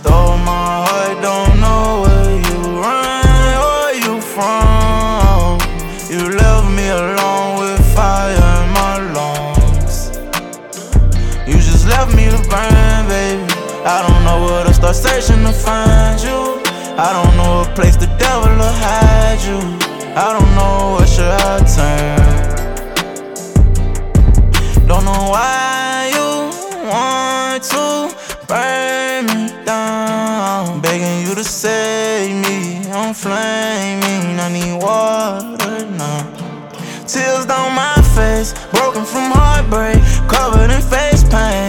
stole my heart, don't know where you run or you from. You left me alone with fire in my lungs. You just left me to burn, baby. I don't know where to start searching to find you. I don't know a place the devil will hide you. I don't know where should I turn. Don't know why you want to burn me down. Begging you to save me, I'm flaming, I need water now. Tears down my face, broken from heartbreak, covered in face paint.